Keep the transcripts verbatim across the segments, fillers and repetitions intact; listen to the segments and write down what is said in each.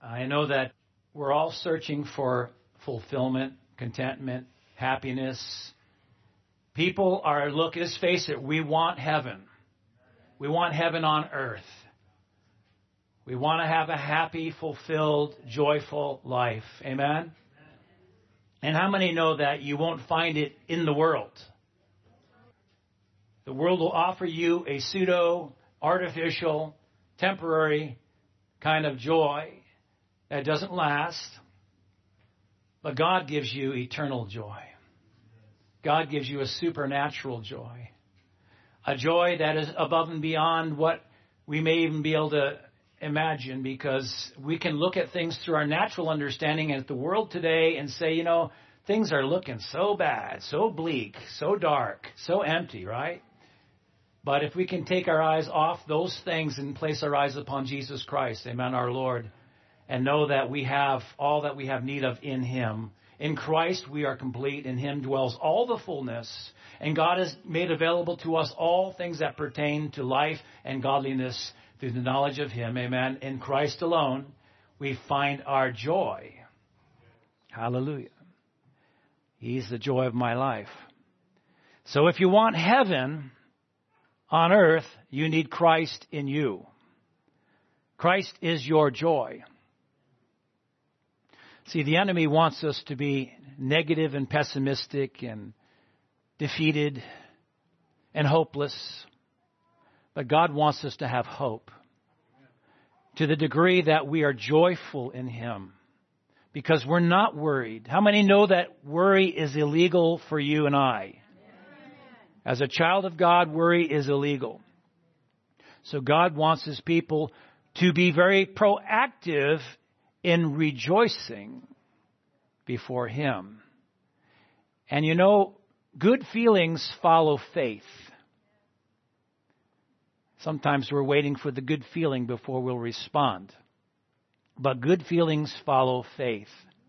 I know that we're all searching for fulfillment, contentment, happiness. People are, look, let's face it, we want heaven. We want heaven on earth. We want to have a happy, fulfilled, joyful life. Amen? And how many know that you won't find it in the world? The world will offer you a pseudo, artificial, temporary kind of joy that doesn't last. But God gives you eternal joy. God gives you a supernatural joy. A joy that is above and beyond what we may even be able to imagine, because we can look at things through our natural understanding and at the world today and say, you know, things are looking so bad, so bleak, so dark, so empty, right? But if we can take our eyes off those things and place our eyes upon Jesus Christ, amen, our Lord, and know that we have all that we have need of in Him. In Christ we are complete. In Him dwells all the fullness. And God has made available to us all things that pertain to life and godliness through the knowledge of Him. Amen. In Christ alone we find our joy. Hallelujah. He's the joy of my life. So if you want heaven on earth, you need Christ in you. Christ is your joy. See, the enemy wants us to be negative and pessimistic and defeated and hopeless. But God wants us to have hope to the degree that we are joyful in Him because we're not worried. How many know that worry is illegal for you and I? As a child of God, worry is illegal. So God wants His people to be very proactive in rejoicing before Him. And you know, good feelings follow faith. Sometimes we're waiting for the good feeling before we'll respond. But good feelings follow faith.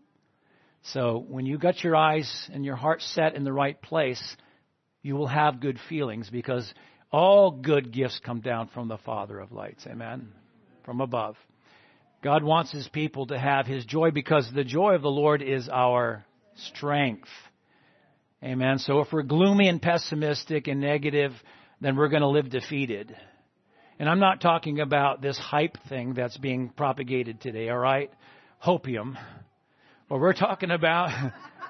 So when you got your eyes and your heart set in the right place, you will have good feelings, because all good gifts come down from the Father of lights. Amen. From above. God wants His people to have His joy, because the joy of the Lord is our strength. Amen. So if we're gloomy and pessimistic and negative, then we're going to live defeated. And I'm not talking about this hype thing that's being propagated today, all right? Hopium. But we're talking about,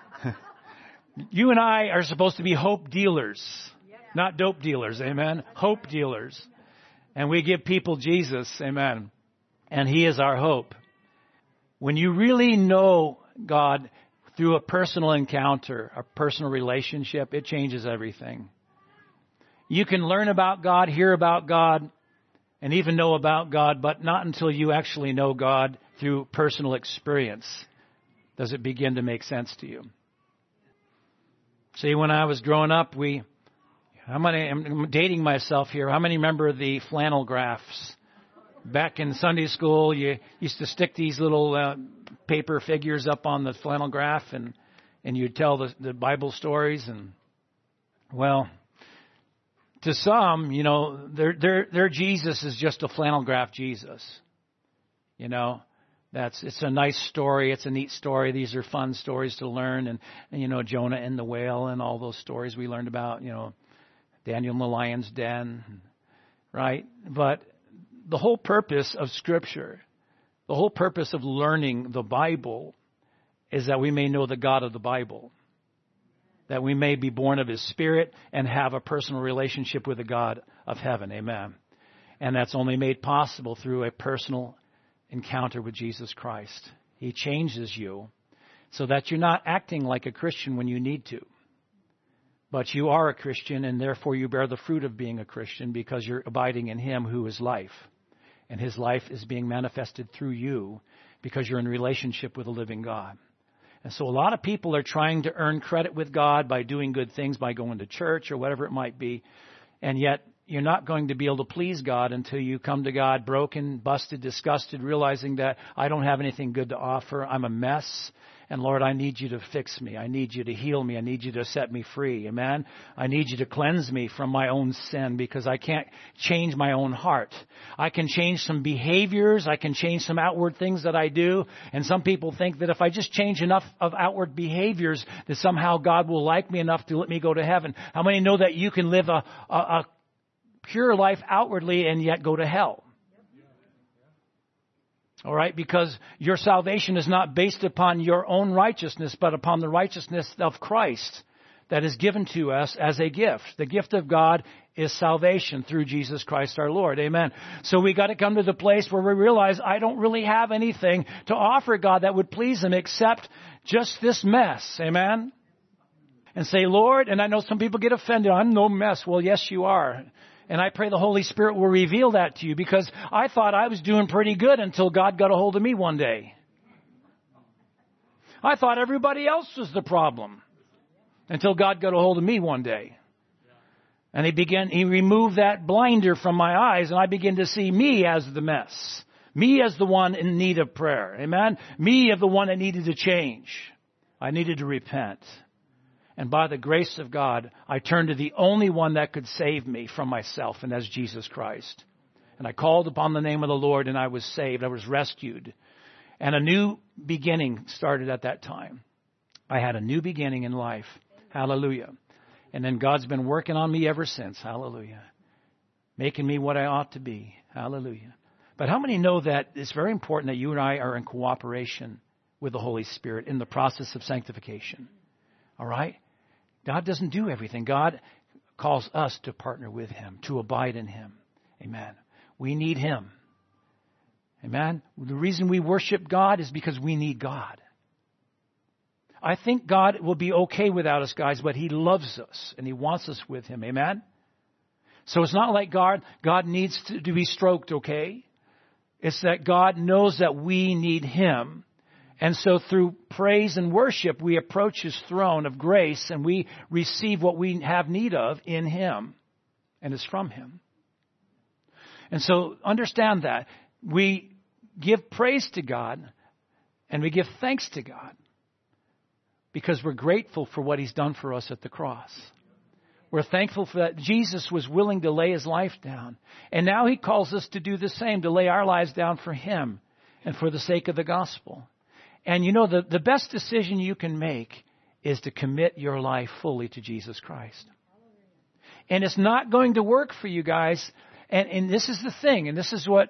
you and I are supposed to be hope dealers, not dope dealers, amen? Hope dealers. And we give people Jesus, amen? And He is our hope. When you really know God through a personal encounter, a personal relationship, it changes everything. You can learn about God, hear about God, and even know about God, but not until you actually know God through personal experience does it begin to make sense to you. See, when I was growing up, we, how many, I'm dating myself here, how many remember the flannel graphs? Back in Sunday school, you used to stick these little uh, paper figures up on the flannel graph, and, and you'd tell the, the Bible stories. And, well, to some, you know, their their their Jesus is just a flannel graph Jesus. You know, that's it's a nice story. It's a neat story. These are fun stories to learn. And, and you know, Jonah and the whale and all those stories we learned about, you know, Daniel in the lion's den, right? But the whole purpose of Scripture, the whole purpose of learning the Bible is that we may know the God of the Bible, that we may be born of His Spirit and have a personal relationship with the God of heaven. Amen. And that's only made possible through a personal encounter with Jesus Christ. He changes you so that you're not acting like a Christian when you need to. But you are a Christian, and therefore you bear the fruit of being a Christian because you're abiding in Him who is life. And His life is being manifested through you because you're in relationship with a living God. And so a lot of people are trying to earn credit with God by doing good things, by going to church or whatever it might be. And yet you're not going to be able to please God until you come to God broken, busted, disgusted, realizing that I don't have anything good to offer. I'm a mess. And Lord, I need you to fix me. I need you to heal me. I need you to set me free. Amen. I need you to cleanse me from my own sin because I can't change my own heart. I can change some behaviors. I can change some outward things that I do. And some people think that if I just change enough of outward behaviors that somehow God will like me enough to let me go to heaven. How many know that you can live a, a, a pure life outwardly and yet go to hell? All right, because your salvation is not based upon your own righteousness, but upon the righteousness of Christ that is given to us as a gift. The gift of God is salvation through Jesus Christ our Lord. Amen. So we got to come to the place where we realize I don't really have anything to offer God that would please Him except just this mess. Amen. And say, Lord, and I know some people get offended. I'm no mess. Well, yes, you are. And I pray the Holy Spirit will reveal that to you because I thought I was doing pretty good until God got a hold of me one day. I thought everybody else was the problem until God got a hold of me one day. And he began, he removed that blinder from my eyes and I began to see me as the mess. Me as the one in need of prayer. Amen. Me as the one that needed to change. I needed to repent. And by the grace of God, I turned to the only one that could save me from myself, and that's Jesus Christ. And I called upon the name of the Lord, and I was saved. I was rescued. And a new beginning started at that time. I had a new beginning in life. Hallelujah. And then God's been working on me ever since. Hallelujah. Making me what I ought to be. Hallelujah. But how many know that it's very important that you and I are in cooperation with the Holy Spirit in the process of sanctification? All right? God doesn't do everything. God calls us to partner with Him, to abide in Him. Amen. We need Him. Amen. The reason we worship God is because we need God. I think God will be okay without us, guys, but He loves us and He wants us with Him. Amen. So it's not like God, God needs to, to be stroked, okay? It's that God knows that we need Him. And so through praise and worship, we approach His throne of grace and we receive what we have need of in Him. And it's from Him. And so understand that. We give praise to God and we give thanks to God because we're grateful for what He's done for us at the cross. We're thankful for that Jesus was willing to lay His life down. And now He calls us to do the same, to lay our lives down for Him and for the sake of the gospel. And you know, the, the best decision you can make is to commit your life fully to Jesus Christ. And it's not going to work for you guys. And, and this is the thing, and this is what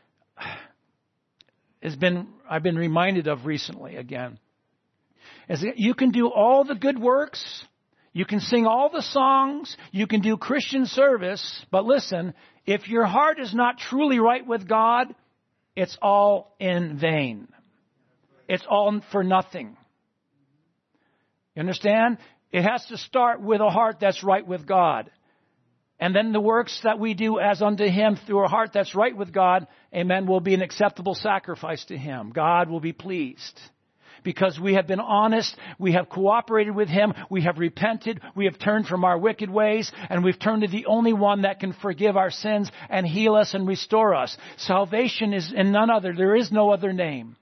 has been I've been reminded of recently again. Is that you can do all the good works, you can sing all the songs, you can do Christian service, but listen, if your heart is not truly right with God, it's all in vain. It's all for nothing. You understand? It has to start with a heart that's right with God. And then the works that we do as unto Him through a heart that's right with God, amen, will be an acceptable sacrifice to Him. God will be pleased. Because we have been honest, we have cooperated with Him, we have repented, we have turned from our wicked ways, and we've turned to the only one that can forgive our sins and heal us and restore us. Salvation is in none other. There is no other name.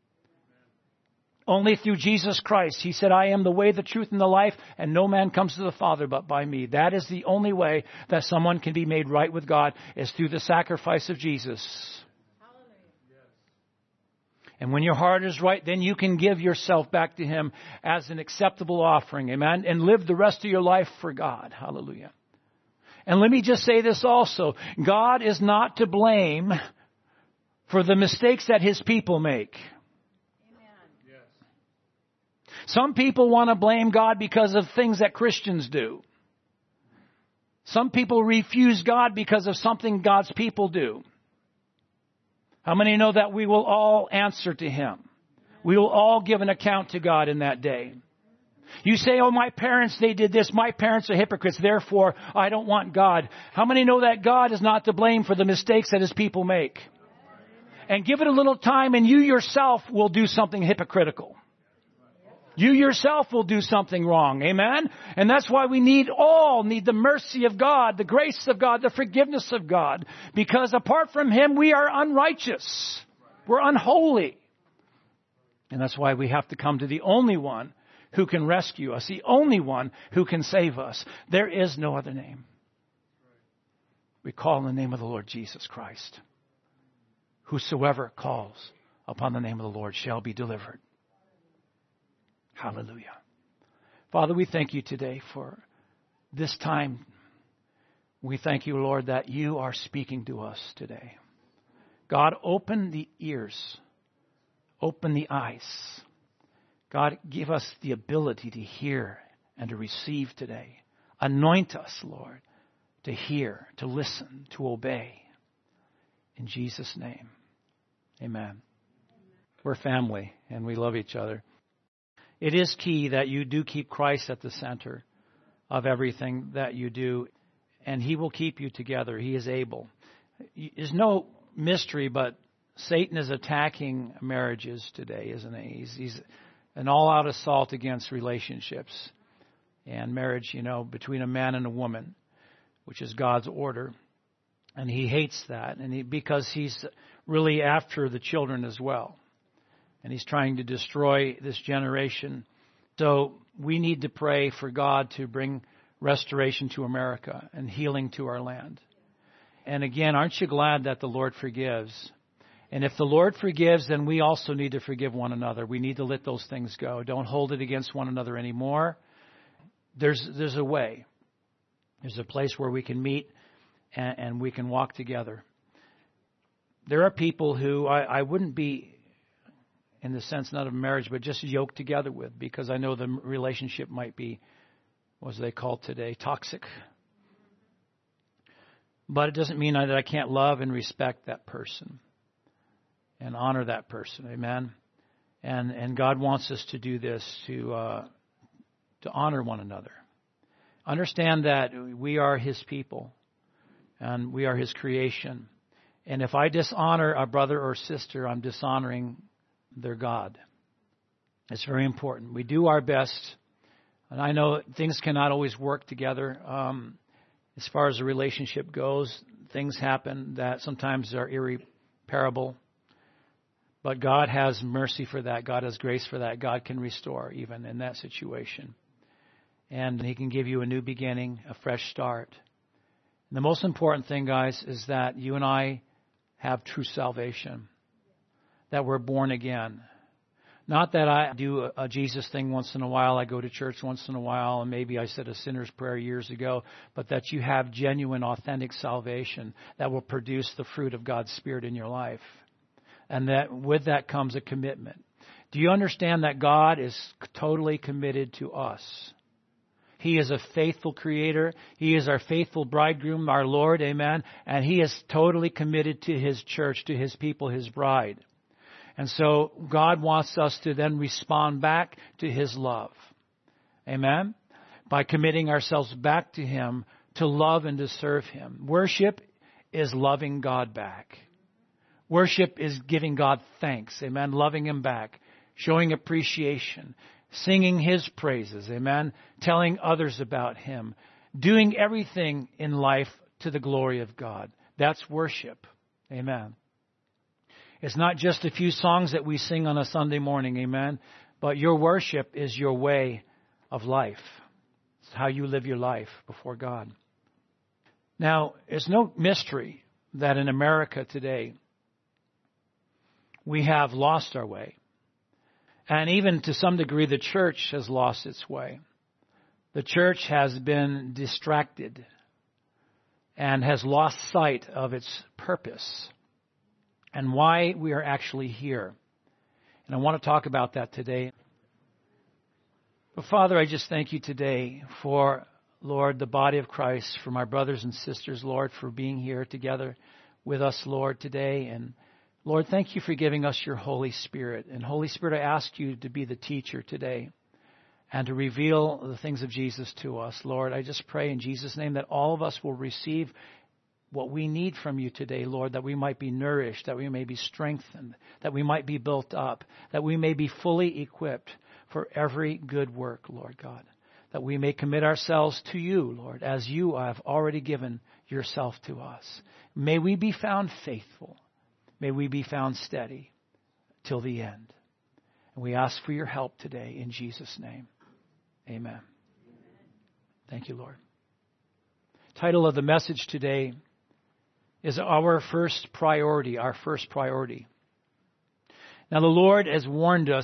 Only through Jesus Christ. He said, I am the way, the truth, and the life, and no man comes to the Father but by me. That is the only way that someone can be made right with God, is through the sacrifice of Jesus. And when your heart is right, then you can give yourself back to Him as an acceptable offering. Amen. And live the rest of your life for God. Hallelujah. And let me just say this also. God is not to blame for the mistakes that His people make. Some people want to blame God because of things that Christians do. Some people refuse God because of something God's people do. How many know that we will all answer to Him? We will all give an account to God in that day. You say, oh, my parents, they did this. My parents are hypocrites. Therefore, I don't want God. How many know that God is not to blame for the mistakes that His people make? And give it a little time and you yourself will do something hypocritical. You yourself will do something wrong. Amen? And that's why we need all, need the mercy of God, the grace of God, the forgiveness of God. Because apart from Him, we are unrighteous. We're unholy. And that's why we have to come to the only one who can rescue us, the only one who can save us. There is no other name. We call on the name of the Lord Jesus Christ. Whosoever calls upon the name of the Lord shall be delivered. Hallelujah. Father, we thank you today for this time. We thank you, Lord, that you are speaking to us today. God, open the ears. Open the eyes. God, give us the ability to hear and to receive today. Anoint us, Lord, to hear, to listen, to obey. In Jesus' name, amen. We're family and we love each other. It is key that you do keep Christ at the center of everything that you do, and He will keep you together. He is able. There's no mystery, but Satan is attacking marriages today, isn't he? He's, he's an all-out assault against relationships and marriage, you know, between a man and a woman, which is God's order. And he hates that, and he, because he's really after the children as well. And he's trying to destroy this generation. So we need to pray for God to bring restoration to America and healing to our land. And again, aren't you glad that the Lord forgives? And if the Lord forgives, then we also need to forgive one another. We need to let those things go. Don't hold it against one another anymore. There's there's a way. There's a place where we can meet and, and we can walk together. There are people who I, I wouldn't be, in the sense not of marriage, but just yoked together with, because I know the relationship might be, what they call today, toxic. But it doesn't mean that I can't love and respect that person and honor that person. Amen. And and God wants us to do this, to uh, to honor one another. Understand that we are His people and we are His creation. And if I dishonor a brother or sister, I'm dishonoring their God. It's very important. We do our best. And I know things cannot always work together. Um, as far as the relationship goes, things happen that sometimes are irreparable. But God has mercy for that. God has grace for that. God can restore even in that situation. And He can give you a new beginning, a fresh start. And the most important thing, guys, is that you and I have true salvation. That we're born again. Not that I do a, a Jesus thing once in a while. I go to church once in a while, and maybe I said a sinner's prayer years ago. But that you have genuine, authentic salvation that will produce the fruit of God's Spirit in your life. And that with that comes a commitment. Do you understand that God is totally committed to us? He is a faithful creator. He is our faithful bridegroom, our Lord, amen. And He is totally committed to His church, to His people, His bride. And so God wants us to then respond back to His love. Amen? By committing ourselves back to Him to love and to serve Him. Worship is loving God back. Worship is giving God thanks. Amen? Loving Him back. Showing appreciation. Singing His praises. Amen? Telling others about Him. Doing everything in life to the glory of God. That's worship. Amen. It's not just a few songs that we sing on a Sunday morning, amen? But your worship is your way of life. It's how you live your life before God. Now, it's no mystery that in America today, we have lost our way. And even to some degree, the church has lost its way. The church has been distracted and has lost sight of its purpose and why we are actually here. And I want to talk about that today. But Father, I just thank you today for, Lord, the body of Christ, for my brothers and sisters, Lord, for being here together with us, Lord, today. And Lord, thank you for giving us your Holy Spirit. And Holy Spirit, I ask you to be the teacher today and to reveal the things of Jesus to us. Lord, I just pray in Jesus' name that all of us will receive what we need from you today, Lord, that we might be nourished, that we may be strengthened, that we might be built up, that we may be fully equipped for every good work, Lord God, that we may commit ourselves to you, Lord, as you have already given yourself to us. May we be found faithful. May we be found steady till the end. We ask for your help today in Jesus' name. Amen. Thank you, Lord. Title of the message today is Our First Priority, Our First Priority. Now, the Lord has warned us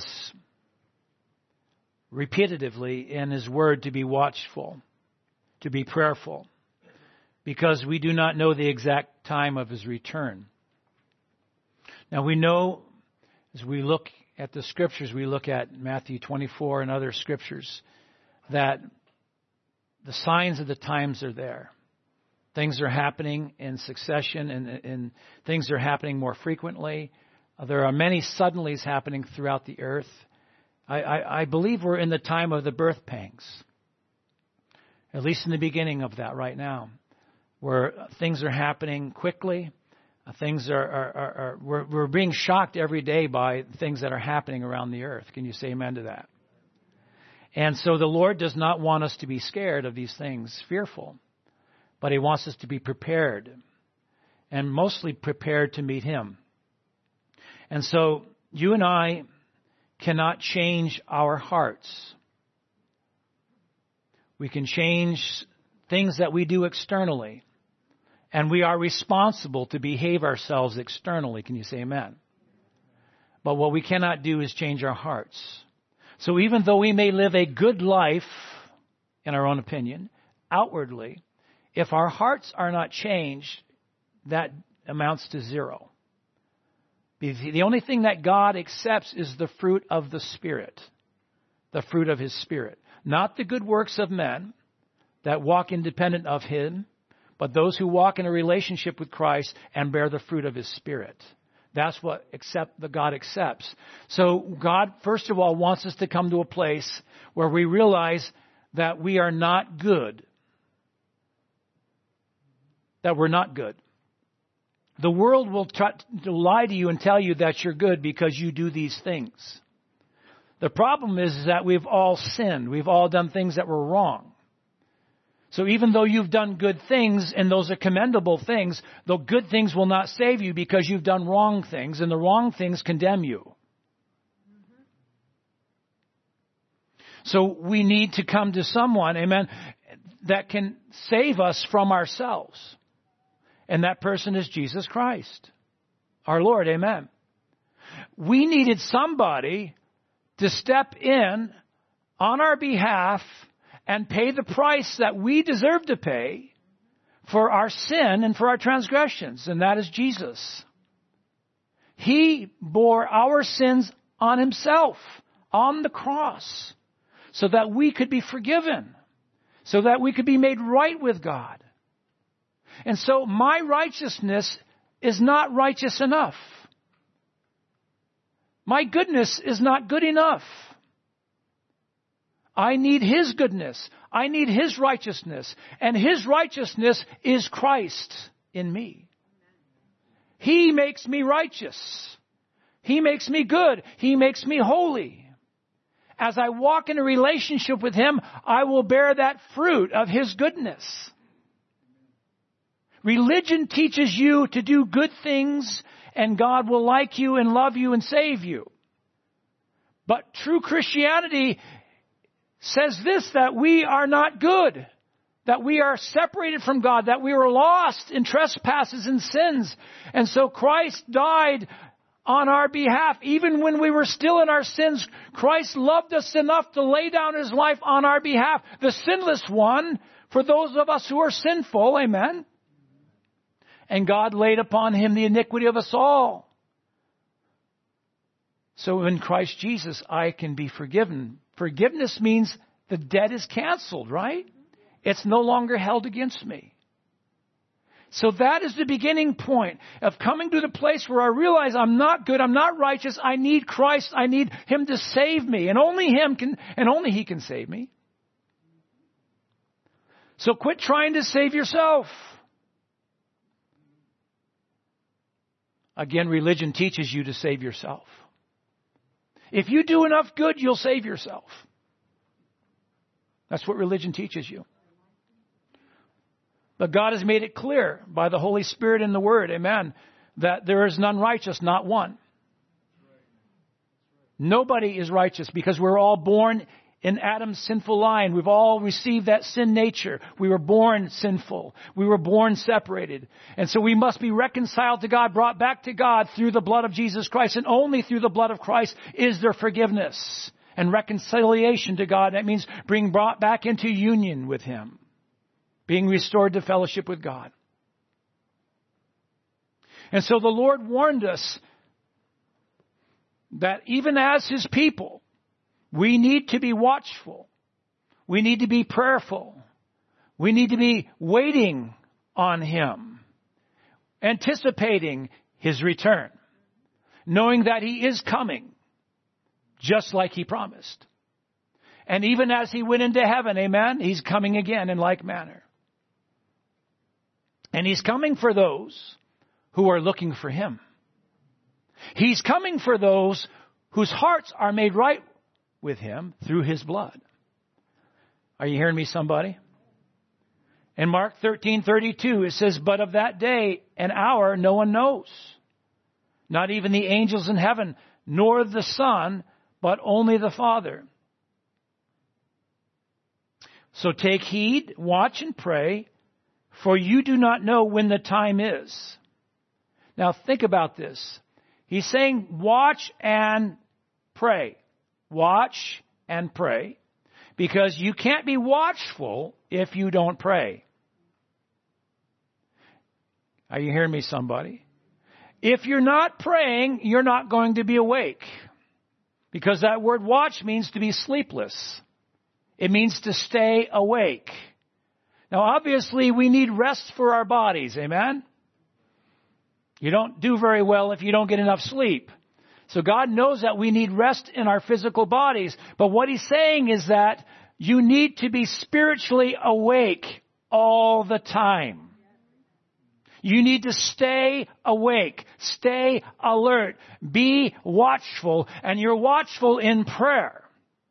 repetitively in His Word to be watchful, to be prayerful, because we do not know the exact time of His return. Now, we know as we look at the Scriptures, we look at Matthew twenty-four and other Scriptures, that the signs of the times are there. Things are happening in succession, and, and things are happening more frequently. There are many suddenlies happening throughout the earth. I, I, I believe we're in the time of the birth pangs, at least in the beginning of that right now, where things are happening quickly. Things are, are, are, are we're, we're being shocked every day by things that are happening around the earth. Can you say amen to that? And so the Lord does not want us to be scared of these things, fearful, but He wants us to be prepared, and mostly prepared to meet Him. And so you and I cannot change our hearts. We can change things that we do externally, and we are responsible to behave ourselves externally. Can you say amen? But what we cannot do is change our hearts. So even though we may live a good life, in our own opinion, outwardly, if our hearts are not changed, that amounts to zero. The only thing that God accepts is the fruit of the Spirit, the fruit of His Spirit. Not the good works of men that walk independent of Him, but those who walk in a relationship with Christ and bear the fruit of His Spirit. That's what accept, the God accepts. So God, first of all, wants us to come to a place where we realize that we are not good. That we're not good. The world will try to lie to you and tell you that you're good because you do these things. The problem is that we've all sinned. We've all done things that were wrong. So even though you've done good things, and those are commendable things, the good things will not save you because you've done wrong things, and the wrong things condemn you. Mm-hmm. So we need to come to someone, amen, that can save us from ourselves. And that person is Jesus Christ, our Lord. Amen. We needed somebody to step in on our behalf and pay the price that we deserve to pay for our sin and for our transgressions. And that is Jesus. He bore our sins on Himself, on the cross, so that we could be forgiven, so that we could be made right with God. And so my righteousness is not righteous enough. My goodness is not good enough. I need His goodness. I need His righteousness. And His righteousness is Christ in me. He makes me righteous. He makes me good. He makes me holy. As I walk in a relationship with Him, I will bear that fruit of His goodness. Religion teaches you to do good things, and God will like you and love you and save you. But true Christianity says this, that we are not good, that we are separated from God, that we were lost in trespasses and sins. And so Christ died on our behalf. Even when we were still in our sins, Christ loved us enough to lay down His life on our behalf, the sinless one, for those of us who are sinful. Amen. And God laid upon Him the iniquity of us all. So in Christ Jesus, I can be forgiven. Forgiveness means the debt is canceled, right? It's no longer held against me. So that is the beginning point of coming to the place where I realize I'm not good, I'm not righteous, I need Christ, I need Him to save me. And only Him can, and only He can save me. So quit trying to save yourself. Again, religion teaches you to save yourself. If you do enough good, you'll save yourself. That's what religion teaches you. But God has made it clear by the Holy Spirit in the Word, amen, that there is none righteous, not one. Nobody is righteous because we're all born in Adam's sinful line. We've all received that sin nature. We were born sinful. We were born separated. And so we must be reconciled to God, brought back to God through the blood of Jesus Christ. And only through the blood of Christ is there forgiveness and reconciliation to God. That means being brought back into union with Him, being restored to fellowship with God. And so the Lord warned us that even as His people, we need to be watchful. We need to be prayerful. We need to be waiting on Him, anticipating His return, knowing that He is coming, just like He promised. And even as He went into heaven, amen, He's coming again in like manner. And He's coming for those who are looking for Him. He's coming for those whose hearts are made right with Him through His blood. Are you hearing me, somebody? In Mark thirteen thirty-two, it says, "But of that day and hour no one knows, not even the angels in heaven, nor the Son, but only the Father. So take heed, watch and pray, for you do not know when the time is." Now think about this. He's saying watch and pray. Watch and pray. Because you can't be watchful if you don't pray. Are you hearing me, somebody? If you're not praying, you're not going to be awake. Because that word watch means to be sleepless. It means to stay awake. Now obviously we need rest for our bodies. Amen? You don't do very well if you don't get enough sleep. So God knows that we need rest in our physical bodies. But what He's saying is that you need to be spiritually awake all the time. You need to stay awake, stay alert, be watchful, and you're watchful in prayer.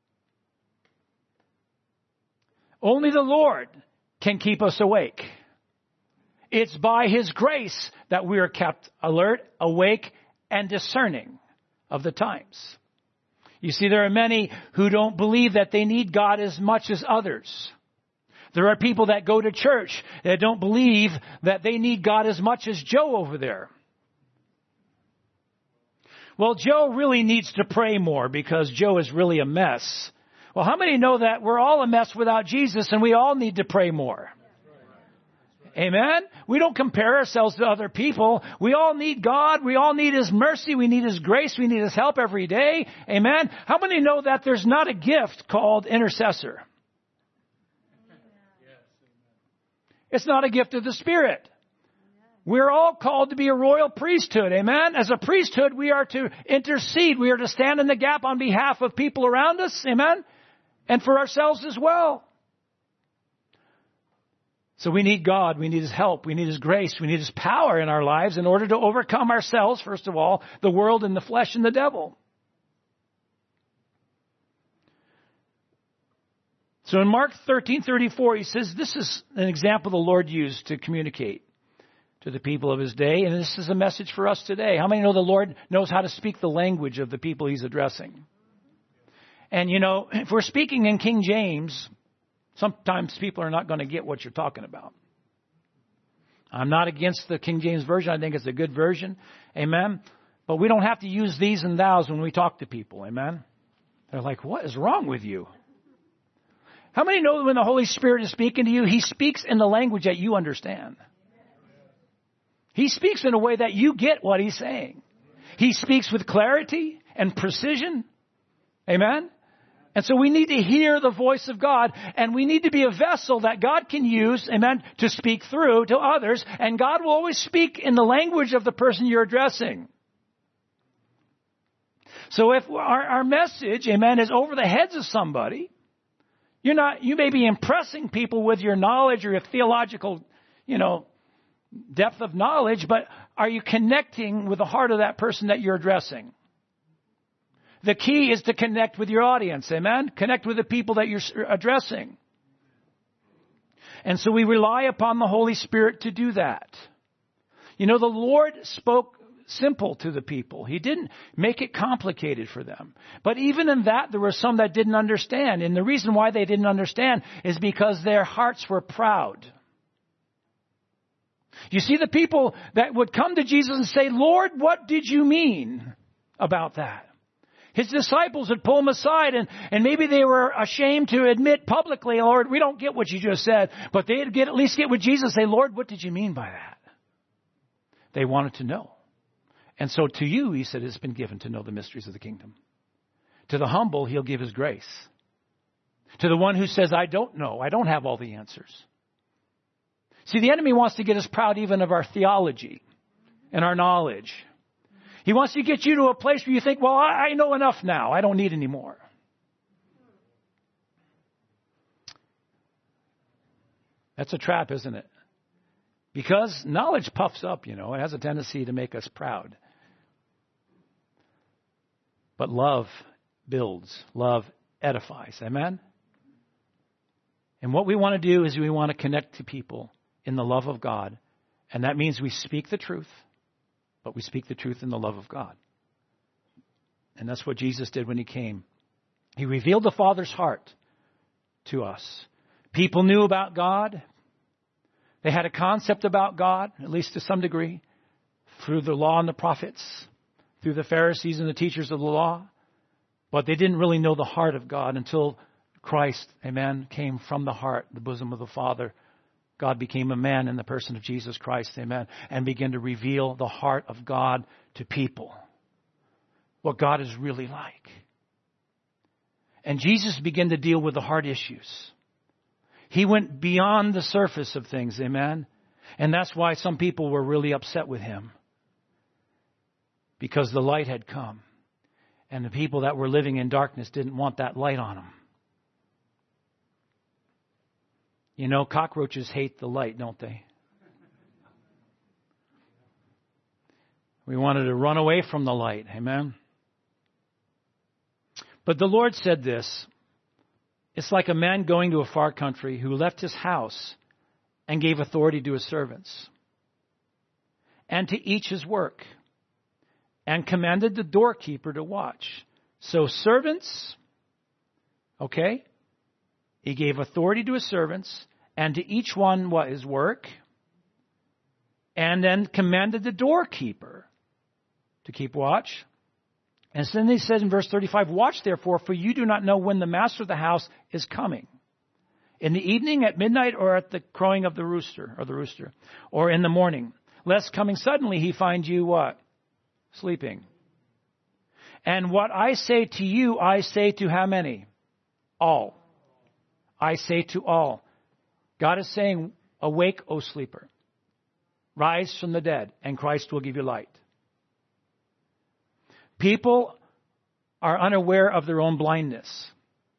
Only the Lord can keep us awake. It's by His grace that we are kept alert, awake, and discerning of the times. You see, there are many who don't believe that they need God as much as others. There are people that go to church that don't believe that they need God as much as Joe over there. Well, Joe really needs to pray more because Joe is really a mess. Well, how many know that we're all a mess without Jesus and we all need to pray more? Amen? We don't compare ourselves to other people. We all need God. We all need His mercy. We need His grace. We need His help every day. Amen? How many know that there's not a gift called intercessor? It's not a gift of the Spirit. We're all called to be a royal priesthood. Amen? As a priesthood, we are to intercede. We are to stand in the gap on behalf of people around us. Amen? And for ourselves as well. So we need God. We need His help. We need His grace. We need His power in our lives in order to overcome ourselves, first of all, the world and the flesh and the devil. So in Mark thirteen thirty-four, He says this is an example the Lord used to communicate to the people of His day. And this is a message for us today. How many know the Lord knows how to speak the language of the people He's addressing? And you know, if we're speaking in King James, sometimes people are not going to get what you're talking about. I'm not against the King James Version. I think it's a good version. Amen. But we don't have to use these and thous when we talk to people. Amen. They're like, what is wrong with you? How many know that when the Holy Spirit is speaking to you, He speaks in the language that you understand? He speaks in a way that you get what He's saying. He speaks with clarity and precision. Amen. And so we need to hear the voice of God, and we need to be a vessel that God can use, amen, to speak through to others. And God will always speak in the language of the person you're addressing. So if our, our message, amen, is over the heads of somebody, you're not, you may be impressing people with your knowledge or your theological, you know, depth of knowledge, but are you connecting with the heart of that person that you're addressing? The key is to connect with your audience. Amen? Connect with the people that you're addressing. And so we rely upon the Holy Spirit to do that. You know, the Lord spoke simple to the people. He didn't make it complicated for them. But even in that, there were some that didn't understand. And the reason why they didn't understand is because their hearts were proud. You see, the people that would come to Jesus and say, Lord, what did you mean about that? His disciples would pull him aside, and, and maybe they were ashamed to admit publicly, Lord, we don't get what you just said. But they'd get, at least get with Jesus and say, Lord, what did you mean by that? They wanted to know. And so to you, he said, it's been given to know the mysteries of the kingdom. To the humble, he'll give his grace. To the one who says, I don't know, I don't have all the answers. See, the enemy wants to get us proud even of our theology and our knowledge. He wants to get you to a place where you think, well, I know enough now. I don't need any more. That's a trap, isn't it? Because knowledge puffs up, you know. It has a tendency to make us proud. But love builds. Love edifies. Amen? And what we want to do is we want to connect to people in the love of God. And that means we speak the truth. But we speak the truth in the love of God. And that's what Jesus did when he came. He revealed the Father's heart to us. People knew about God. They had a concept about God, at least to some degree, through the law and the prophets, through the Pharisees and the teachers of the law. But they didn't really know the heart of God until Christ, amen, came from the heart, the bosom of the Father. God became a man in the person of Jesus Christ, amen, and began to reveal the heart of God to people. What God is really like. And Jesus began to deal with the heart issues. He went beyond the surface of things, amen. And that's why some people were really upset with him. Because the light had come. And the people that were living in darkness didn't want that light on them. You know, cockroaches hate the light, don't they? We wanted to run away from the light. Amen. But the Lord said this. It's like a man going to a far country who left his house and gave authority to his servants and to each his work and commanded the doorkeeper to watch. So servants, okay, he gave authority to his servants and to each one what his work, and then commanded the doorkeeper to keep watch. And then he says in verse thirty-five, watch therefore, for you do not know when the master of the house is coming. In the evening, at midnight, or at the crowing of the rooster, or the rooster, or in the morning, lest coming suddenly he find you what? Sleeping. And what I say to you, I say to how many? All. I say to all. God is saying, awake, O sleeper. Rise from the dead, and Christ will give you light. People are unaware of their own blindness.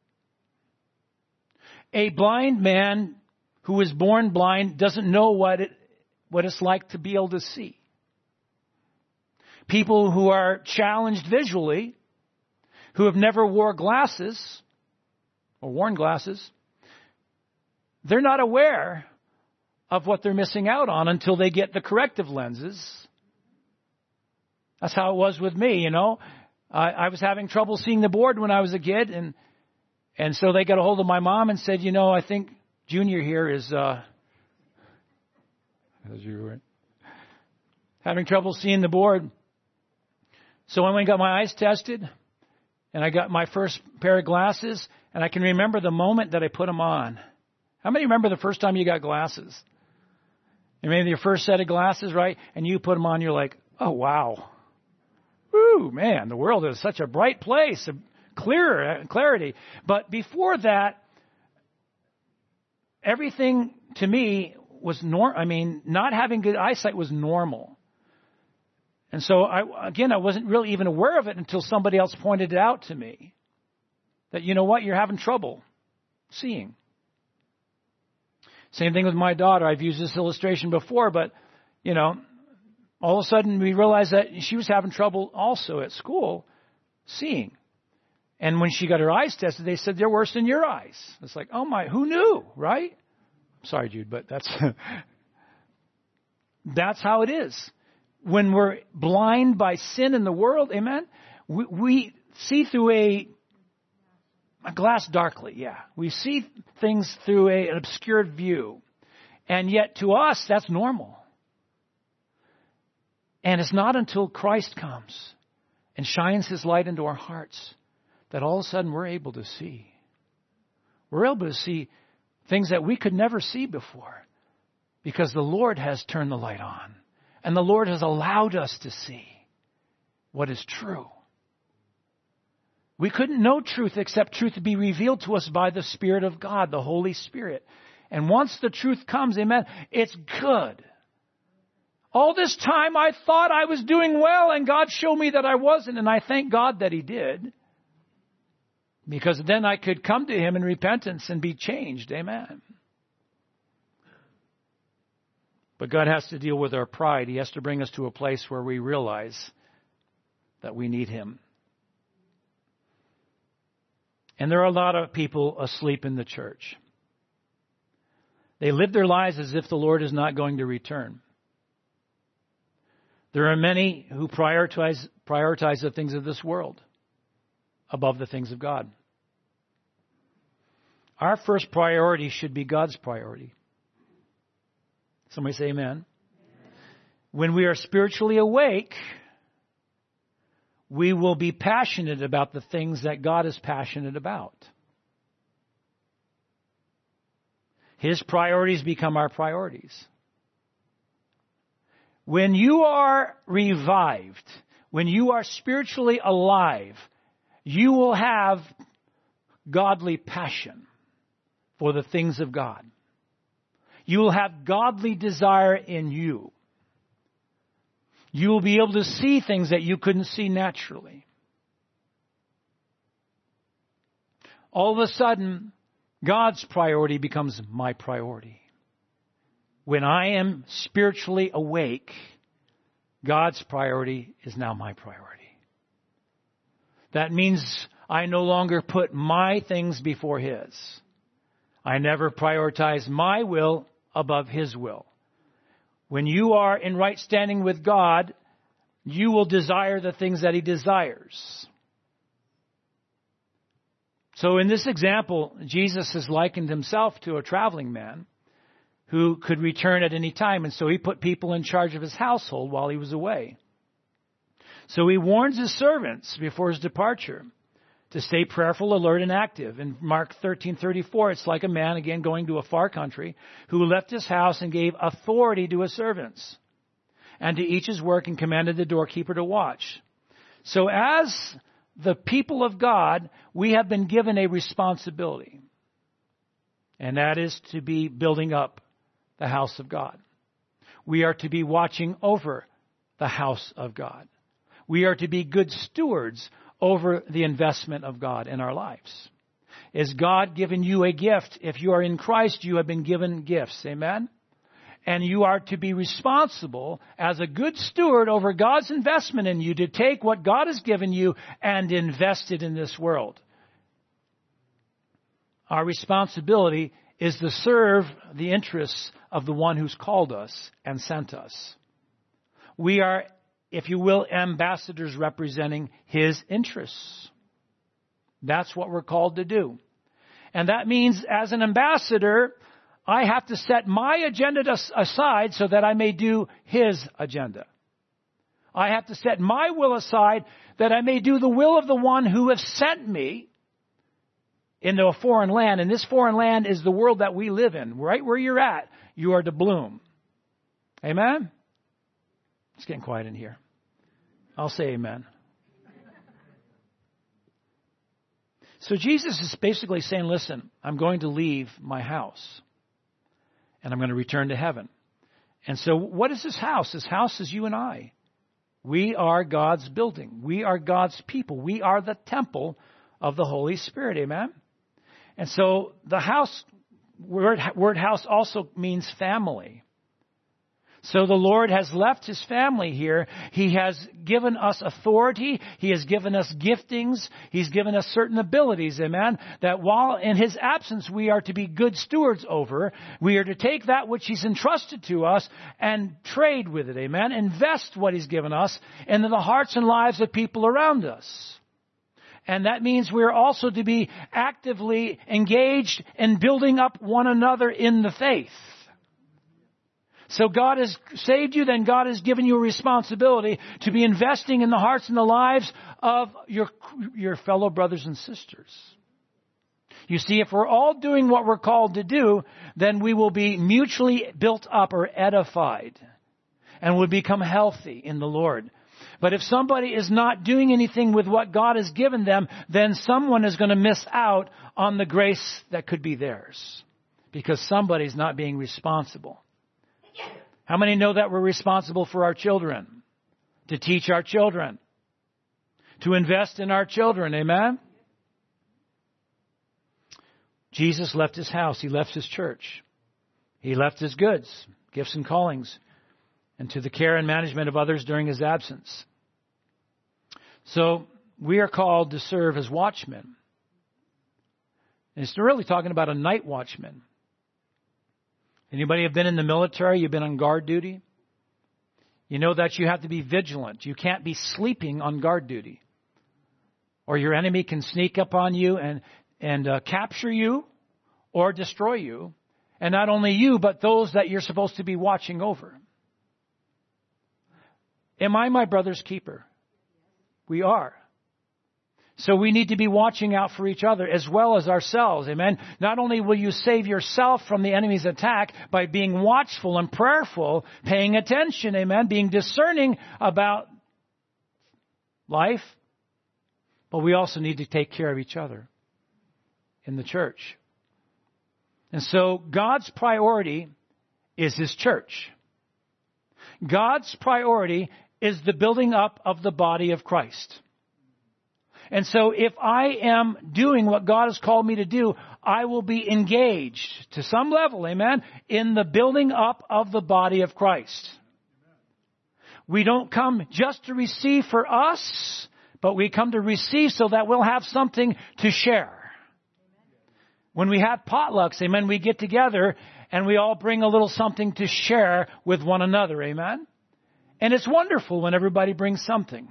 A blind man who is born blind doesn't know what it, what it's like to be able to see. People who are challenged visually, who have never wore glasses or worn glasses, they're not aware of what they're missing out on until they get the corrective lenses. That's how it was with me, you know. I, I was having trouble seeing the board when I was a kid, and and so they got a hold of my mom and said, you know, I think Junior here is uh, as you were having trouble seeing the board. So I went and got my eyes tested, and I got my first pair of glasses, and I can remember the moment that I put them on. How many remember the first time you got glasses? And maybe your first set of glasses, right? And you put them on, you're like, oh, wow. Woo, man, the world is such a bright place, clear clarity. But before that, everything to me was normal. I mean, not having good eyesight was normal. And so, I, again, I wasn't really even aware of it until somebody else pointed it out to me. That, you know what, you're having trouble seeing. Same thing with my daughter. I've used this illustration before, but, you know, all of a sudden we realized that she was having trouble also at school seeing. And when she got her eyes tested, they said, they're worse than your eyes. It's like, oh my, who knew, right? Sorry, Jude, but that's, that's how it is. when we're blind by sin in the world, amen, we, we see through a, a glass darkly, yeah. We see things through a, an obscured view. And yet to us, that's normal. And it's not until Christ comes and shines His light into our hearts that all of a sudden we're able to see. We're able to see things that we could never see before because the Lord has turned the light on. And the Lord has allowed us to see what is true. We couldn't know truth except truth to be revealed to us by the Spirit of God, the Holy Spirit. And once the truth comes, amen, it's good. All this time I thought I was doing well and God showed me that I wasn't, and I thank God that He did. Because then I could come to Him in repentance and be changed, amen. But God has to deal with our pride. He has to bring us to a place where we realize that we need Him. And there are a lot of people asleep in the church. They live their lives as if the Lord is not going to return. There are many who prioritize, prioritize the things of this world above the things of God. Our first priority should be God's priority. Somebody say amen. Amen. When we are spiritually awake, we will be passionate about the things that God is passionate about. His priorities become our priorities. When you are revived, when you are spiritually alive, you will have godly passion for the things of God. You will have godly desire in you. You will be able to see things that you couldn't see naturally. All of a sudden, God's priority becomes my priority. When I am spiritually awake, God's priority is now my priority. That means I no longer put my things before His. I never prioritize my will above His will. When you are in right standing with God, you will desire the things that He desires. So in this example, Jesus has likened Himself to a traveling man who could return at any time. And so He put people in charge of His household while He was away. So He warns His servants before His departure to stay prayerful, alert, and active. In Mark thirteen thirty-four, it's like a man, again, going to a far country, who left his house and gave authority to his servants, and to each his work, and commanded the doorkeeper to watch. So as the people of God, we have been given a responsibility, and that is to be building up the house of God. We are to be watching over the house of God. We are to be good stewards over the investment of God in our lives. Is God given you a gift? If you are in Christ, you have been given gifts. Amen? And you are to be responsible as a good steward over God's investment in you to take what God has given you and invest it in this world. Our responsibility is to serve the interests of the one who's called us and sent us. We are, if you will, ambassadors representing His interests. That's what we're called to do. And that means as an ambassador, I have to set my agenda aside so that I may do His agenda. I have to set my will aside that I may do the will of the one who has sent me into a foreign land. And this foreign land is the world that we live in. Right where you're at, you are to bloom. Amen? It's getting quiet in here. I'll say amen. So Jesus is basically saying, listen, I'm going to leave my house and I'm going to return to heaven. And so what is this house? This house is you and I. We are God's building. We are God's people. We are the temple of the Holy Spirit. Amen? And so the house, word, word house also means family. So the Lord has left His family here. He has given us authority. He has given us giftings. He's given us certain abilities, amen, that while in His absence we are to be good stewards over, we are to take that which He's entrusted to us and trade with it, amen, invest what He's given us into the hearts and lives of people around us. And that means we are also to be actively engaged in building up one another in the faith. So God has saved you, then God has given you a responsibility to be investing in the hearts and the lives of your, your fellow brothers and sisters. You see, if we're all doing what we're called to do, then we will be mutually built up or edified and will become healthy in the Lord. But if somebody is not doing anything with what God has given them, then someone is going to miss out on the grace that could be theirs because somebody's not being responsible. How many know that we're responsible for our children, to teach our children, to invest in our children? Amen? Jesus left His house. He left His church. He left His goods, gifts and callings, and to the care and management of others during His absence. So we are called to serve as watchmen. And it's really talking about a night watchman. Anybody have been in the military? You've been on guard duty? You know that you have to be vigilant. You can't be sleeping on guard duty. Or your enemy can sneak up on you and, and uh, capture you or destroy you. And not only you, but those that you're supposed to be watching over. Am I my brother's keeper? We are. So we need to be watching out for each other as well as ourselves. Amen. Not only will you save yourself from the enemy's attack by being watchful and prayerful, paying attention, amen, being discerning about life, but we also need to take care of each other in the church. And so God's priority is His church. God's priority is the building up of the body of Christ. And so if I am doing what God has called me to do, I will be engaged to some level, amen, in the building up of the body of Christ. We don't come just to receive for us, but we come to receive so that we'll have something to share. When we have potlucks, amen, we get together and we all bring a little something to share with one another, amen. And it's wonderful when everybody brings something.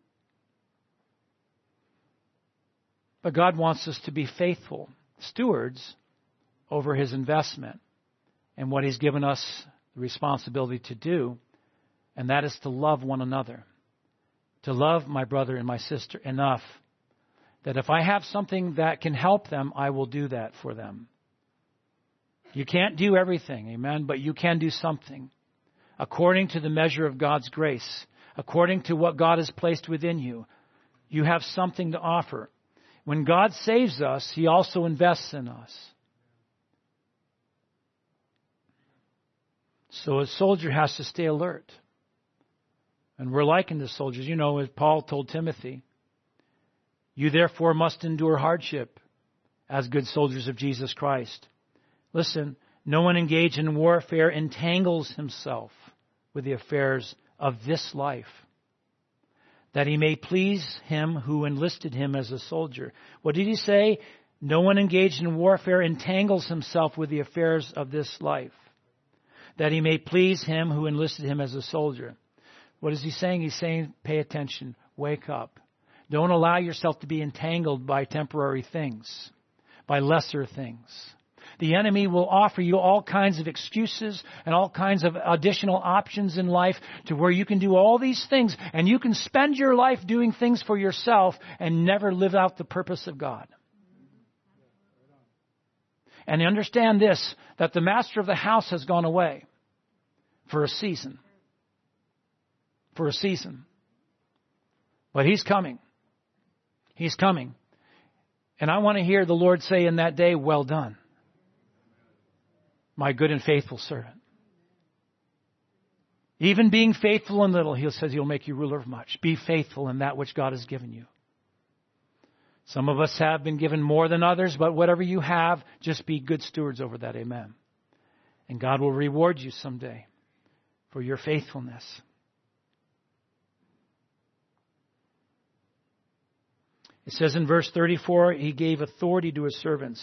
But God wants us to be faithful stewards over His investment and what He's given us the responsibility to do, and that is to love one another. To love my brother and my sister enough that if I have something that can help them, I will do that for them. You can't do everything, amen, but you can do something according to the measure of God's grace, according to what God has placed within you. You have something to offer. When God saves us, He also invests in us. So a soldier has to stay alert. And we're likened to soldiers. You know, as Paul told Timothy, you therefore must endure hardship as good soldiers of Jesus Christ. Listen, no one engaged in warfare entangles himself with the affairs of this life, that he may please him who enlisted him as a soldier. What did he say? No one engaged in warfare entangles himself with the affairs of this life, that he may please him who enlisted him as a soldier. What is he saying? He's saying, pay attention, wake up. Don't allow yourself to be entangled by temporary things, by lesser things. The enemy will offer you all kinds of excuses and all kinds of additional options in life to where you can do all these things and you can spend your life doing things for yourself and never live out the purpose of God. And understand this, that the master of the house has gone away for a season. For a season. But He's coming. He's coming. And I want to hear the Lord say in that day, well done, my good and faithful servant. Even being faithful in little, He says He'll make you ruler of much. Be faithful in that which God has given you. Some of us have been given more than others, but whatever you have, just be good stewards over that. Amen. And God will reward you someday for your faithfulness. It says in verse thirty-four, He gave authority to His servants.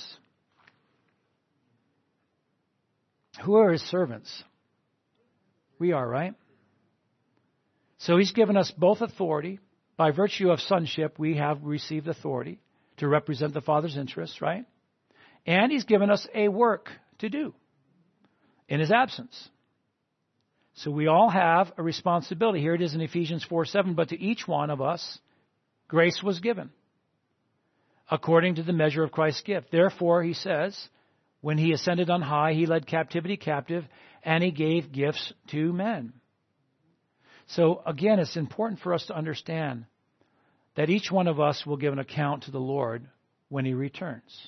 Who are His servants? We are, right? So He's given us both authority. By virtue of sonship, we have received authority to represent the Father's interests, right? And He's given us a work to do in His absence. So we all have a responsibility. Here it is in Ephesians four seven. But to each one of us, grace was given according to the measure of Christ's gift. Therefore, He says, when He ascended on high, He led captivity captive, and He gave gifts to men. So again, it's important for us to understand that each one of us will give an account to the Lord when He returns.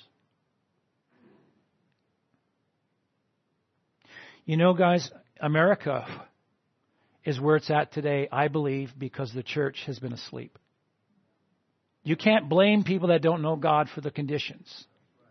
You know, guys, America is where it's at today, I believe, because the church has been asleep. You can't blame people that don't know God for the conditions.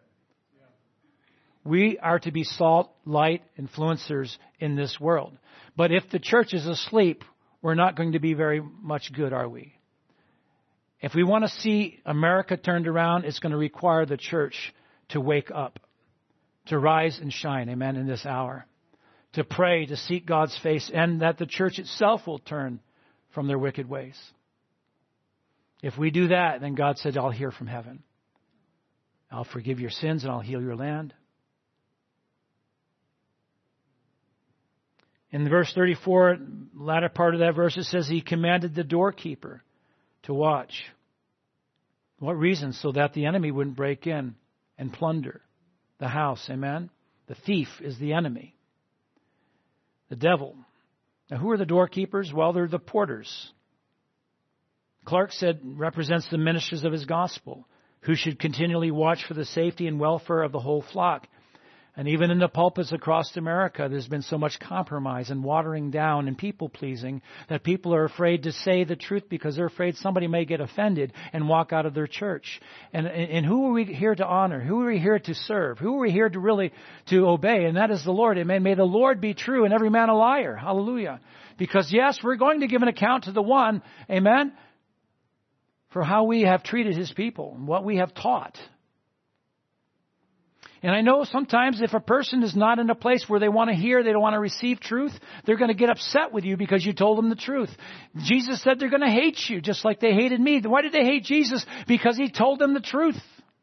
We are to be salt, light, influencers in this world. But if the church is asleep, we're not going to be very much good, are we? If we want to see America turned around, it's going to require the church to wake up, to rise and shine, amen, in this hour, to pray, to seek God's face, and that the church itself will turn from their wicked ways. If we do that, then God said, I'll hear from heaven. I'll forgive your sins and I'll heal your land. In verse thirty-four, latter part of that verse, it says He commanded the doorkeeper to watch. What reason? So that the enemy wouldn't break in and plunder the house. Amen? The thief is the enemy. The devil. Now, who are the doorkeepers? Well, they're the porters. Clark said, represents the ministers of His gospel, who should continually watch for the safety and welfare of the whole flock. And even in the pulpits across America, there's been so much compromise and watering down and people-pleasing that people are afraid to say the truth because they're afraid somebody may get offended and walk out of their church. And, and who are we here to honor? Who are we here to serve? Who are we here to really to obey? And that is the Lord. Amen. May the Lord be true and every man a liar. Hallelujah. Because yes, we're going to give an account to the one, amen, for how we have treated His people and what we have taught. And I know sometimes if a person is not in a place where they want to hear, they don't want to receive truth, they're going to get upset with you because you told them the truth. Jesus said they're going to hate you just like they hated me. Why did they hate Jesus? Because He told them the truth.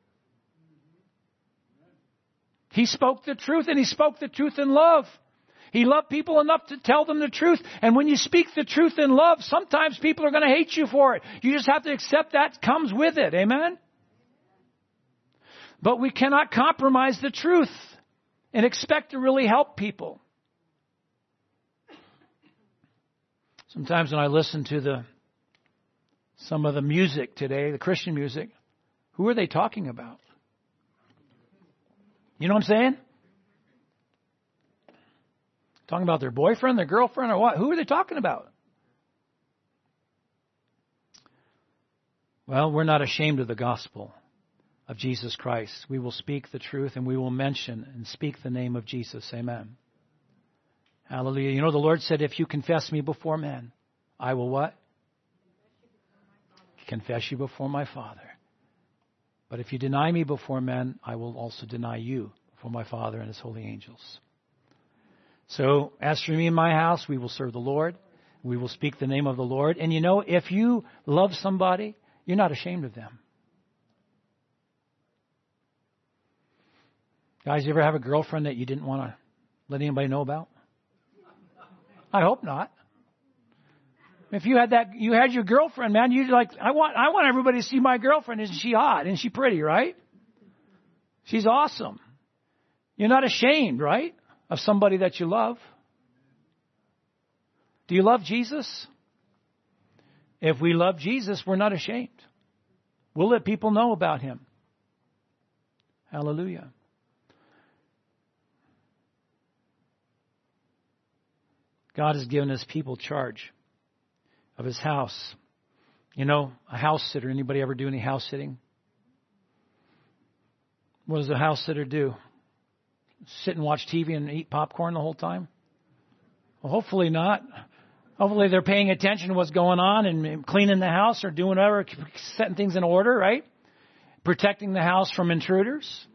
He spoke the truth, and He spoke the truth in love. He loved people enough to tell them the truth. And when you speak the truth in love, sometimes people are going to hate you for it. You just have to accept that comes with it. Amen? But we cannot compromise the truth and expect to really help people. Sometimes when I listen to the some of the music today, the Christian music, who are they talking about? You know what I'm saying? Talking about their boyfriend, their girlfriend, or what? Who are they talking about? Well, we're not ashamed of the gospel of Jesus Christ. We will speak the truth and we will mention and speak the name of Jesus. Amen. Hallelujah. You know, the Lord said, if you confess me before men, I will what? Confess you before my Father. But if you deny me before men, I will also deny you before my Father and His holy angels. So, as for me and my house, we will serve the Lord. We will speak the name of the Lord. And you know, if you love somebody, you're not ashamed of them. Guys, you ever have a girlfriend that you didn't want to let anybody know about? I hope not. If you had that, you had your girlfriend, man, you'd like, I want, I want everybody to see my girlfriend. Isn't she hot? Isn't she pretty, right? She's awesome. You're not ashamed, right, of somebody that you love. Do you love Jesus? If we love Jesus, we're not ashamed. We'll let people know about Him. Hallelujah. God has given His people charge of His house. You know, a house sitter. Anybody ever do any house sitting? What does a house sitter do? Sit and watch T V and eat popcorn the whole time? Well, hopefully not. Hopefully they're paying attention to what's going on and cleaning the house or doing whatever, setting things in order, right? Protecting the house from intruders.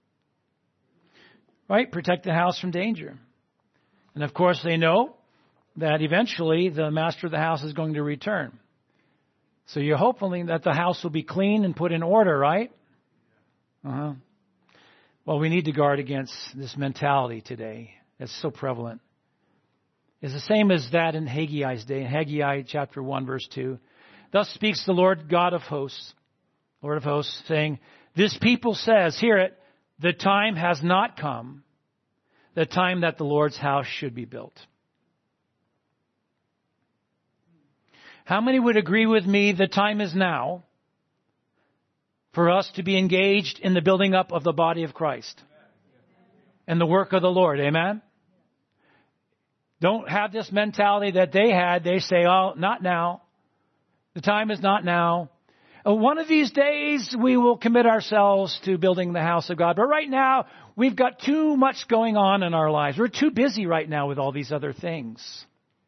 Right? Protect the house from danger. And of course they know that eventually the master of the house is going to return. So you're hoping that the house will be clean and put in order, right? Uh-huh. Well, we need to guard against this mentality today. That's so prevalent. It's the same as that in Haggai's day. In Haggai chapter one, verse two. Thus speaks the Lord God of hosts, Lord of hosts, saying, this people says, hear it, the time has not come, the time that the Lord's house should be built. How many would agree with me the time is now for us to be engaged in the building up of the body of Christ and the work of the Lord? Amen? Don't have this mentality that they had. They say, oh, not now. The time is not now. One of these days we will commit ourselves to building the house of God. But right now we've got too much going on in our lives. We're too busy right now with all these other things.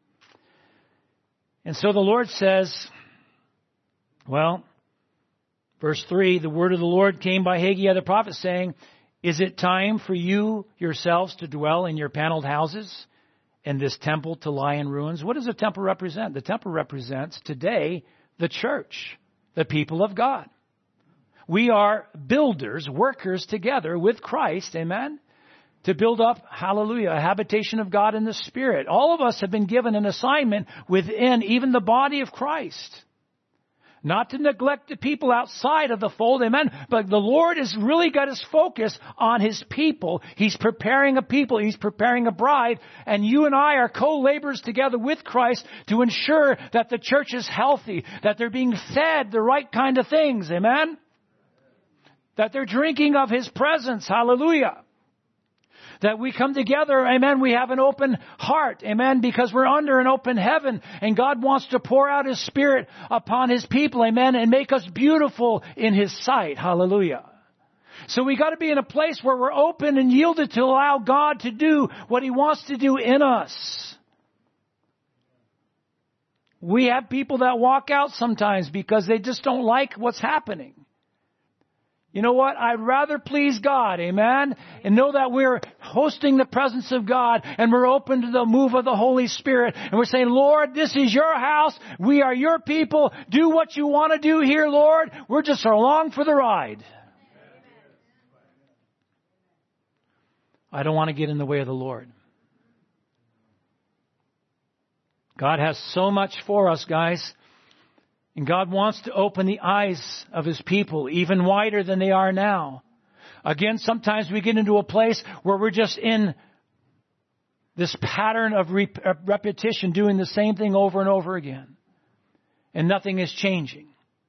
And so the Lord says, well, verse three, the word of the Lord came by Haggai the prophet saying, is it time for you yourselves to dwell in your paneled houses and this temple to lie in ruins? What does the temple represent? The temple represents today the church, the people of God. We are builders, workers together with Christ, amen, to build up, hallelujah, a habitation of God in the Spirit. All of us have been given an assignment within even the body of Christ. Not to neglect the people outside of the fold, amen. But the Lord has really got his focus on his people. He's preparing a people. He's preparing a bride. And you and I are co-laborers together with Christ to ensure that the church is healthy, that they're being fed the right kind of things, amen. That they're drinking of his presence, hallelujah. That we come together, amen, we have an open heart, amen, because we're under an open heaven and God wants to pour out his Spirit upon his people, amen, and make us beautiful in his sight, hallelujah. So we got to be in a place where we're open and yielded to allow God to do what he wants to do in us. We have people that walk out sometimes because they just don't like what's happening. You know what? I'd rather please God, amen, and know that we're hosting the presence of God and we're open to the move of the Holy Spirit. And we're saying, Lord, this is your house. We are your people. Do what you want to do here, Lord. We're just along for the ride. I don't want to get in the way of the Lord. God has so much for us, guys. And God wants to open the eyes of his people even wider than they are now. Again, sometimes we get into a place where we're just in this pattern of repetition, doing the same thing over and over again. And nothing is changing.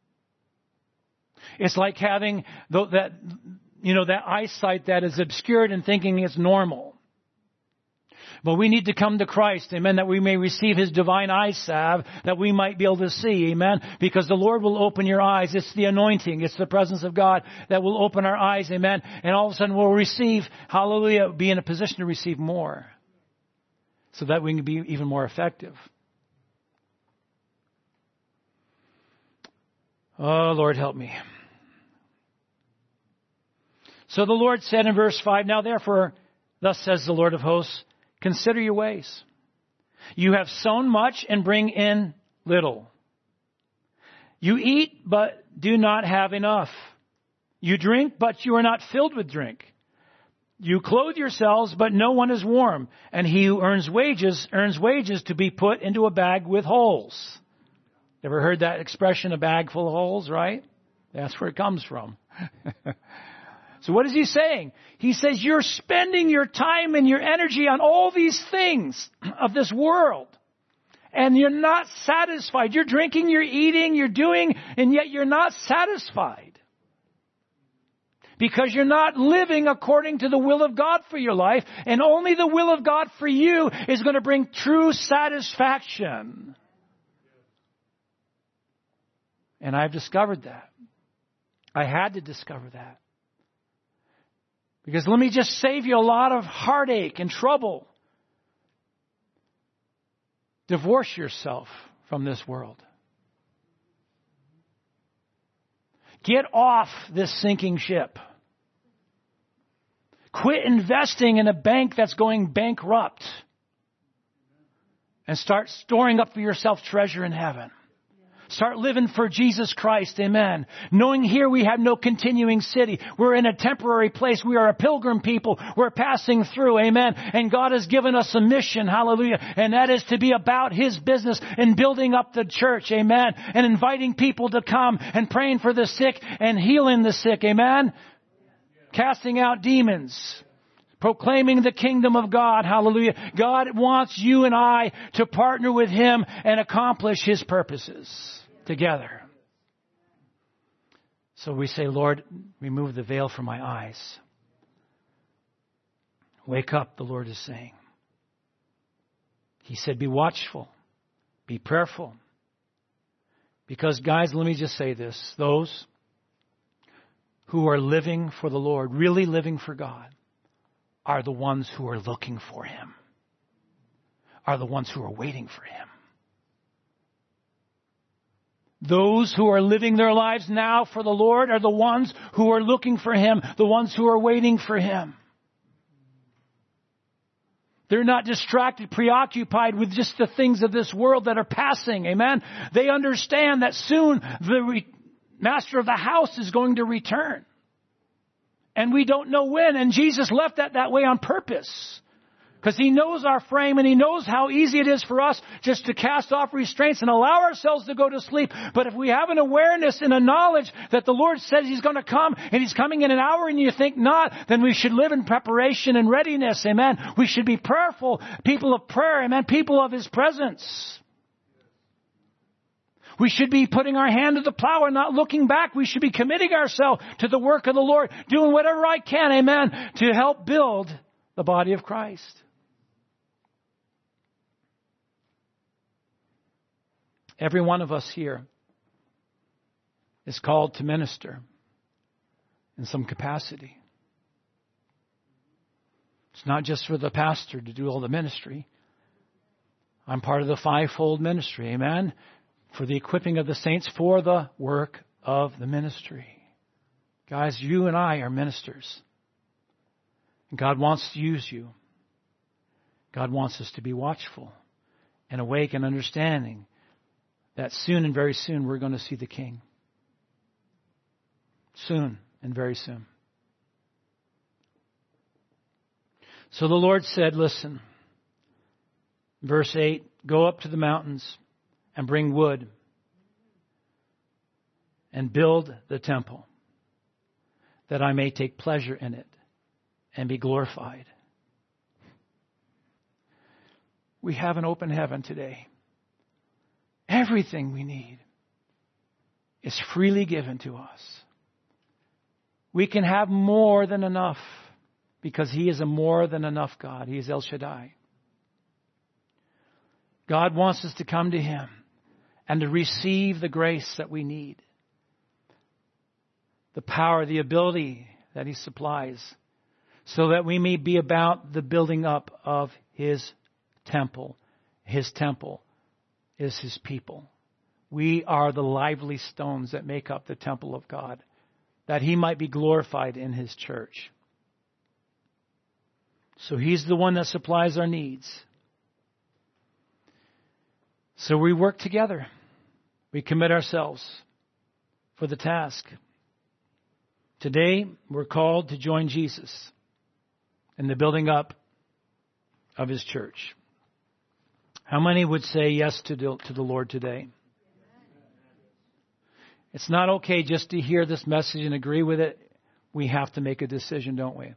It's like having that, you know, that eyesight that is obscured and thinking it's normal. But we need to come to Christ, amen, that we may receive his divine eye salve, that we might be able to see, amen, because the Lord will open your eyes. It's the anointing, it's the presence of God that will open our eyes, amen, and all of a sudden we'll receive, hallelujah, be in a position to receive more so that we can be even more effective. Oh, Lord, help me. So the Lord said in verse five, now therefore, thus says the Lord of hosts, consider your ways. You have sown much and bring in little. You eat, but do not have enough. You drink, but you are not filled with drink. You clothe yourselves, but no one is warm. And he who earns wages, earns wages to be put into a bag with holes. Ever heard that expression, a bag full of holes, right? That's where it comes from. So what is he saying? He says you're spending your time and your energy on all these things of this world. And you're not satisfied. You're drinking, you're eating, you're doing, and yet you're not satisfied. Because you're not living according to the will of God for your life. And only the will of God for you is going to bring true satisfaction. And I've discovered that. I had to discover that. Because let me just save you a lot of heartache and trouble. Divorce yourself from this world. Get off this sinking ship. Quit investing in a bank that's going bankrupt. And start storing up for yourself treasure in heaven. Start living for Jesus Christ. Amen. Knowing here we have no continuing city. We're in a temporary place. We are a pilgrim people. We're passing through. Amen. And God has given us a mission. Hallelujah. And that is to be about His business and building up the church. Amen. And inviting people to come and praying for the sick and healing the sick. Amen. Casting out demons. Proclaiming the kingdom of God. Hallelujah. God wants you and I to partner with Him and accomplish His purposes together. So we say, Lord, remove the veil from my eyes. Wake up, the Lord is saying. He said, be watchful. Be prayerful. Because, guys, let me just say this. Those who are living for the Lord, really living for God, are the ones who are looking for Him, are the ones who are waiting for Him. Those who are living their lives now for the Lord are the ones who are looking for Him, the ones who are waiting for Him. They're not distracted, preoccupied with just the things of this world that are passing. Amen. They understand that soon the re- master of the house is going to return. And we don't know when. And Jesus left that that way on purpose. Because He knows our frame and He knows how easy it is for us just to cast off restraints and allow ourselves to go to sleep. But if we have an awareness and a knowledge that the Lord says He's going to come and He's coming in an hour and you think not, then we should live in preparation and readiness. Amen. We should be prayerful, people of prayer. Amen. People of His presence. We should be putting our hand to the plow and not looking back. We should be committing ourselves to the work of the Lord, doing whatever I can, amen, to help build the body of Christ. Every one of us here is called to minister in some capacity. It's not just for the pastor to do all the ministry. I'm part of the fivefold ministry, amen, for the equipping of the saints for the work of the ministry. Guys, you and I are ministers. And God wants to use you. God wants us to be watchful and awake and understanding that soon and very soon we're going to see the King. Soon and very soon. So the Lord said, listen, verse eight, go up to the mountains and bring wood and build the temple, that I may take pleasure in it and be glorified. We have an open heaven today. Everything we need is freely given to us. We can have more than enough because He is a more than enough God. He is El Shaddai. God wants us to come to Him and to receive the grace that we need. The power, the ability that He supplies, so that we may be about the building up of His temple. His temple is His people. We are the lively stones that make up the temple of God, that He might be glorified in His church. So He's the one that supplies our needs. So we work together. We commit ourselves for the task. Today, we're called to join Jesus in the building up of His church. How many would say yes to the, to the Lord today? It's not okay just to hear this message and agree with it. We have to make a decision, don't we?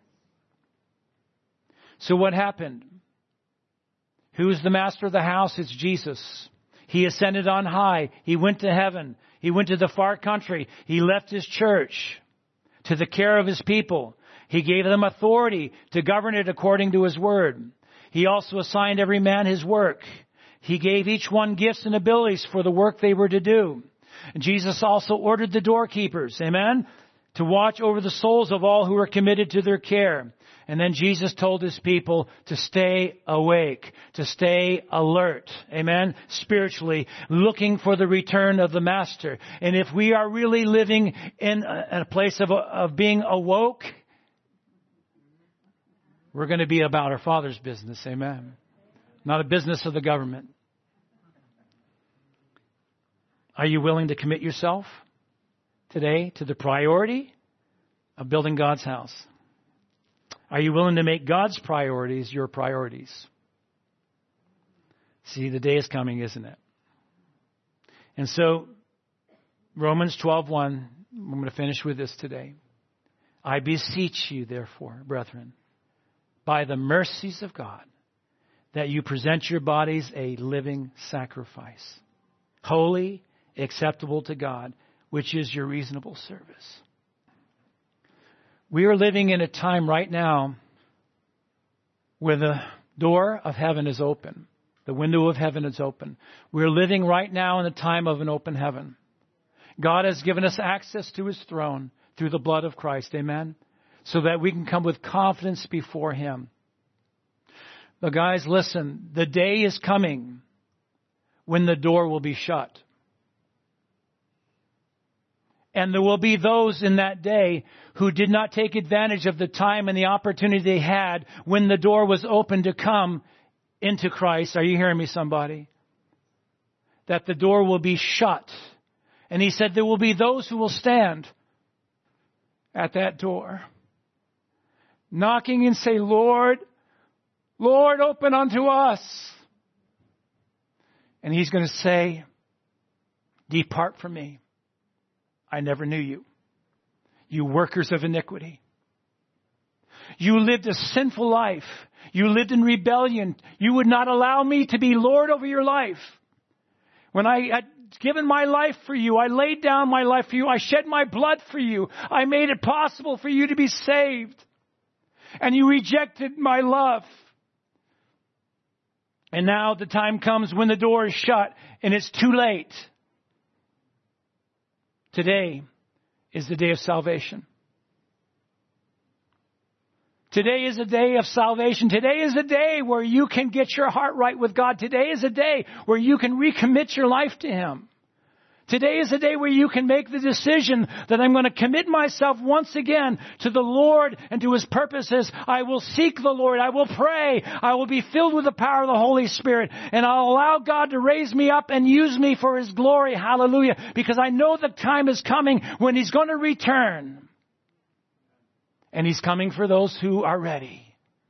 So what happened? Who's the master of the house? It's Jesus. He ascended on high. He went to heaven. He went to the far country. He left His church to the care of His people. He gave them authority to govern it according to His word. He also assigned every man his work. He gave each one gifts and abilities for the work they were to do. And Jesus also ordered the doorkeepers, amen, to watch over the souls of all who are committed to their care. And then Jesus told His people to stay awake, to stay alert, amen, spiritually, looking for the return of the Master. And if we are really living in a, a place of, of being awoke, we're going to be about our Father's business, amen, not a business of the government. Are you willing to commit yourself today to the priority of building God's house? Are you willing to make God's priorities your priorities? See, the day is coming, isn't it? And so, Romans twelve one, I'm going to finish with this today. I beseech you, therefore, brethren, by the mercies of God, that you present your bodies a living sacrifice, holy, acceptable to God, which is your reasonable service. We are living in a time right now where the door of heaven is open. The window of heaven is open. We're living right now in a time of an open heaven. God has given us access to His throne through the blood of Christ. Amen. So that we can come with confidence before Him. But guys, listen, the day is coming when the door will be shut. And there will be those in that day who did not take advantage of the time and the opportunity they had when the door was open to come into Christ. Are you hearing me, somebody? That the door will be shut. And He said there will be those who will stand at that door, knocking and say, Lord, Lord, open unto us. And He's going to say, depart from me. I never knew you. You workers of iniquity. You lived a sinful life. You lived in rebellion. You would not allow me to be Lord over your life. When I had given my life for you, I laid down my life for you. I shed my blood for you. I made it possible for you to be saved. And you rejected my love. And now the time comes when the door is shut and it's too late. Today is the day of salvation. Today is a day of salvation. Today is a day where you can get your heart right with God. Today is a day where you can recommit your life to Him. Today is a day where you can make the decision that I'm going to commit myself once again to the Lord and to His purposes. I will seek the Lord. I will pray. I will be filled with the power of the Holy Spirit. And I'll allow God to raise me up and use me for His glory. Hallelujah. Because I know the time is coming when He's going to return. And He's coming for those who are ready.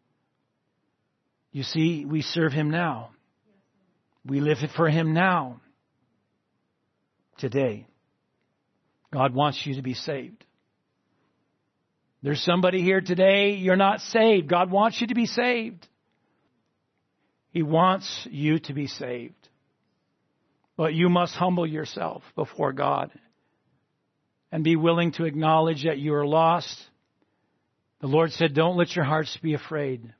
You see, we serve Him now. We live for Him now. Today, God wants you to be saved. There's somebody here today, you're not saved. God wants you to be saved. He wants you to be saved. But you must humble yourself before God and be willing to acknowledge that you are lost. The Lord said, don't let your hearts be afraid.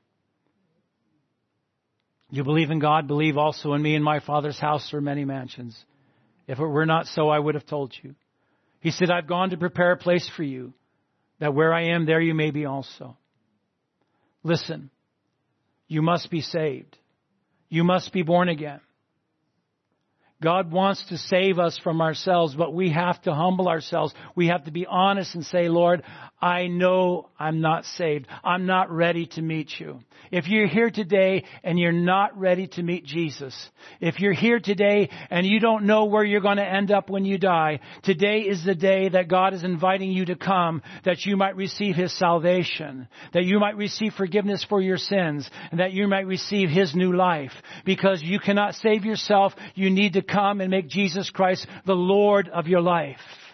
You believe in God, believe also in me. In my Father's house are many mansions. If it were not so, I would have told you. He said, I've gone to prepare a place for you, that where I am, there you may be also. Listen, you must be saved. You must be born again. God wants to save us from ourselves, but we have to humble ourselves. We have to be honest and say, Lord, I know I'm not saved. I'm not ready to meet you. If you're here today and you're not ready to meet Jesus, if you're here today and you don't know where you're going to end up when you die, today is the day that God is inviting you to come, that you might receive His salvation, that you might receive forgiveness for your sins, and that you might receive His new life. Because you cannot save yourself, you need to come and make Jesus Christ the Lord of your life.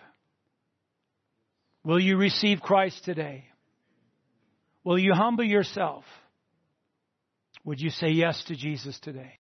Will you receive Christ today? Will you humble yourself? Would you say yes to Jesus today?